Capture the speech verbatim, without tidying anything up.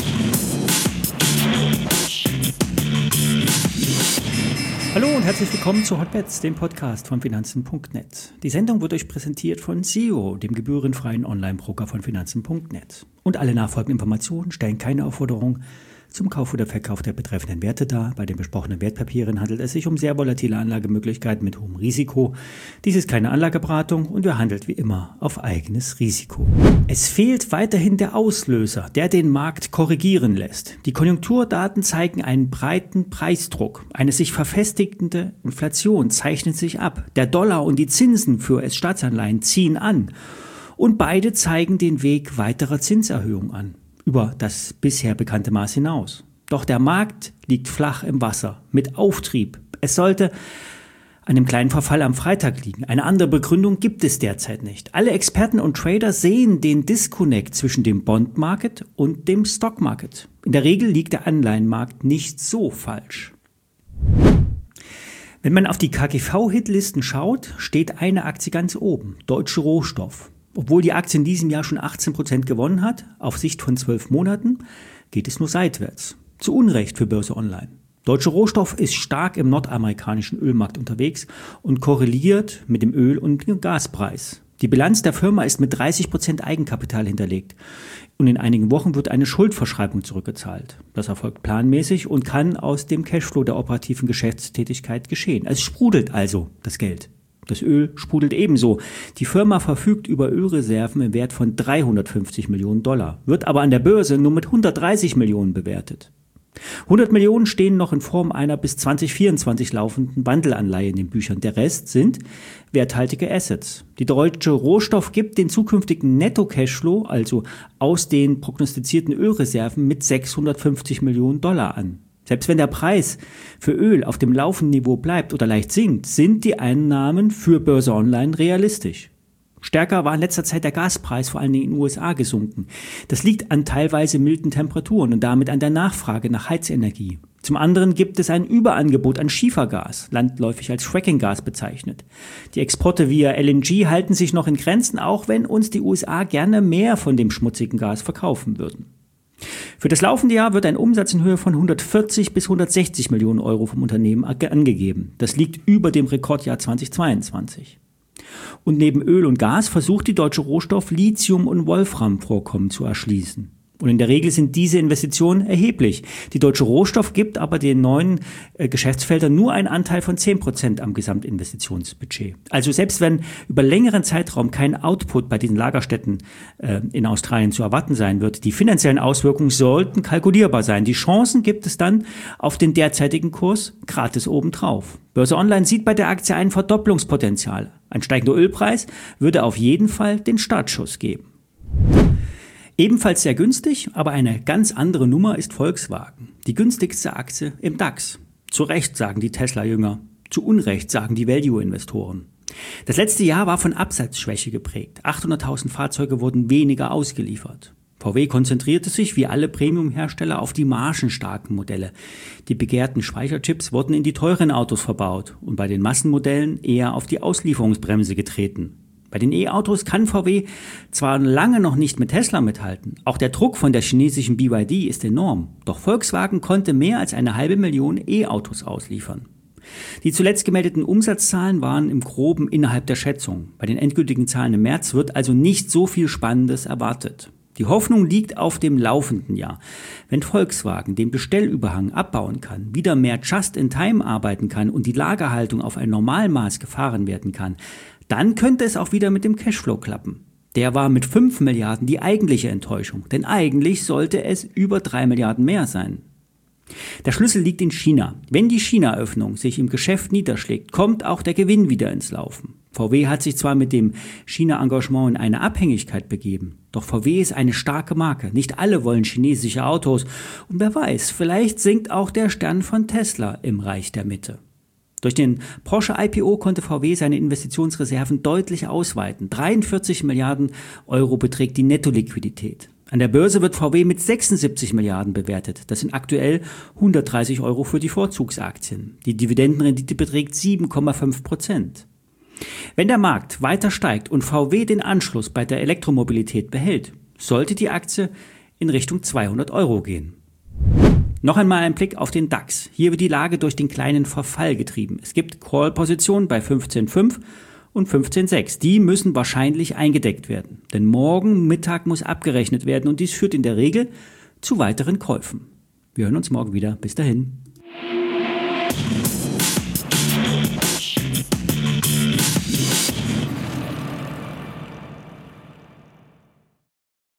Hallo und herzlich willkommen zu Hotbets, dem Podcast von Finanzen Punkt net. Die Sendung wird euch präsentiert von S E O, dem gebührenfreien Online-Broker von Finanzen Punkt net. Und alle nachfolgenden Informationen stellen keine Aufforderung zum Kauf oder Verkauf der betreffenden Werte dar. Bei den besprochenen Wertpapieren handelt es sich um sehr volatile Anlagemöglichkeiten mit hohem Risiko. Dies ist keine Anlageberatung und wir handeln wie immer auf eigenes Risiko. Es fehlt weiterhin der Auslöser, der den Markt korrigieren lässt. Die Konjunkturdaten zeigen einen breiten Preisdruck. Eine sich verfestigende Inflation zeichnet sich ab. Der Dollar und die Zinsen für U S-Staatsanleihen ziehen an. Und beide zeigen den Weg weiterer Zinserhöhungen an. Über das bisher bekannte Maß hinaus. Doch der Markt liegt flach im Wasser, mit Auftrieb. Es sollte an dem kleinen Verfall am Freitag liegen. Eine andere Begründung gibt es derzeit nicht. Alle Experten und Trader sehen den Disconnect zwischen dem Bond-Market und dem Stock-Market. In der Regel liegt der Anleihenmarkt nicht so falsch. Wenn man auf die K G V-Hitlisten schaut, steht eine Aktie ganz oben, Deutsche Rohstoff. Obwohl die Aktie in diesem Jahr schon achtzehn Prozent gewonnen hat, auf Sicht von zwölf Monaten, geht es nur seitwärts. Zu Unrecht für Börse Online. Deutsche Rohstoff ist stark im nordamerikanischen Ölmarkt unterwegs und korreliert mit dem Öl- und dem Gaspreis. Die Bilanz der Firma ist mit dreißig Prozent Eigenkapital hinterlegt und in einigen Wochen wird eine Schuldverschreibung zurückgezahlt. Das erfolgt planmäßig und kann aus dem Cashflow der operativen Geschäftstätigkeit geschehen. Es sprudelt also das Geld. Das Öl sprudelt ebenso. Die Firma verfügt über Ölreserven im Wert von dreihundertfünfzig Millionen Dollar, wird aber an der Börse nur mit hundertdreißig Millionen bewertet. hundert Millionen stehen noch in Form einer bis zwanzig vierundzwanzig laufenden Wandelanleihe in den Büchern. Der Rest sind werthaltige Assets. Die Deutsche Rohstoff gibt den zukünftigen Netto-Cashflow, also aus den prognostizierten Ölreserven, mit sechshundertfünfzig Millionen Dollar an. Selbst wenn der Preis für Öl auf dem laufenden Niveau bleibt oder leicht sinkt, sind die Einnahmen für Börse Online realistisch. Stärker war in letzter Zeit der Gaspreis vor allen Dingen in den U S A gesunken. Das liegt an teilweise milden Temperaturen und damit an der Nachfrage nach Heizenergie. Zum anderen gibt es ein Überangebot an Schiefergas, landläufig als Frackinggas bezeichnet. Die Exporte via L N G halten sich noch in Grenzen, auch wenn uns die U S A gerne mehr von dem schmutzigen Gas verkaufen würden. Für das laufende Jahr wird ein Umsatz in Höhe von hundertvierzig bis hundertsechzig Millionen Euro vom Unternehmen angegeben. Das liegt über dem Rekordjahr zweitausendzweiundzwanzig. Und neben Öl und Gas versucht die Deutsche Rohstoff Lithium- und Wolframvorkommen zu erschließen. Und in der Regel sind diese Investitionen erheblich. Die Deutsche Rohstoff gibt aber den neuen äh, Geschäftsfeldern nur einen Anteil von zehn Prozent am Gesamtinvestitionsbudget. Also selbst wenn über längeren Zeitraum kein Output bei diesen Lagerstätten äh, in Australien zu erwarten sein wird, die finanziellen Auswirkungen sollten kalkulierbar sein. Die Chancen gibt es dann auf den derzeitigen Kurs gratis obendrauf. Börse Online sieht bei der Aktie ein Verdopplungspotenzial. Ein steigender Ölpreis würde auf jeden Fall den Startschuss geben. Ebenfalls sehr günstig, aber eine ganz andere Nummer ist Volkswagen. Die günstigste Aktie im DAX. Zu Recht sagen die Tesla-Jünger, zu Unrecht sagen die Value-Investoren. Das letzte Jahr war von Absatzschwäche geprägt. achthunderttausend Fahrzeuge wurden weniger ausgeliefert. V W konzentrierte sich wie alle Premium-Hersteller auf die margenstarken Modelle. Die begehrten Speicherchips wurden in die teuren Autos verbaut und bei den Massenmodellen eher auf die Auslieferungsbremse getreten. Bei den E-Autos kann V W zwar lange noch nicht mit Tesla mithalten, auch der Druck von der chinesischen B Y D ist enorm, doch Volkswagen konnte mehr als eine halbe Million E-Autos ausliefern. Die zuletzt gemeldeten Umsatzzahlen waren im Groben innerhalb der Schätzung. Bei den endgültigen Zahlen im März wird also nicht so viel Spannendes erwartet. Die Hoffnung liegt auf dem laufenden Jahr. Wenn Volkswagen den Bestellüberhang abbauen kann, wieder mehr Just-in-Time arbeiten kann und die Lagerhaltung auf ein Normalmaß gefahren werden kann, dann könnte es auch wieder mit dem Cashflow klappen. Der war mit fünf Milliarden die eigentliche Enttäuschung, denn eigentlich sollte es über drei Milliarden mehr sein. Der Schlüssel liegt in China. Wenn die China-Öffnung sich im Geschäft niederschlägt, kommt auch der Gewinn wieder ins Laufen. V W hat sich zwar mit dem China-Engagement in eine Abhängigkeit begeben, doch V W ist eine starke Marke. Nicht alle wollen chinesische Autos und wer weiß, vielleicht sinkt auch der Stern von Tesla im Reich der Mitte. Durch den Porsche I P O konnte V W seine Investitionsreserven deutlich ausweiten. dreiundvierzig Milliarden Euro beträgt die Nettoliquidität. An der Börse wird V W mit sechsundsiebzig Milliarden bewertet. Das sind aktuell hundertdreißig Euro für die Vorzugsaktien. Die Dividendenrendite beträgt sieben Komma fünf Prozent. Wenn der Markt weiter steigt und V W den Anschluss bei der Elektromobilität behält, sollte die Aktie in Richtung zweihundert Euro gehen. Noch einmal ein Blick auf den DAX. Hier wird die Lage durch den kleinen Verfall getrieben. Es gibt Call-Positionen bei fünfzehn Komma fünf und fünfzehn Komma sechs. Die müssen wahrscheinlich eingedeckt werden. Denn morgen Mittag muss abgerechnet werden und dies führt in der Regel zu weiteren Käufen. Wir hören uns morgen wieder. Bis dahin.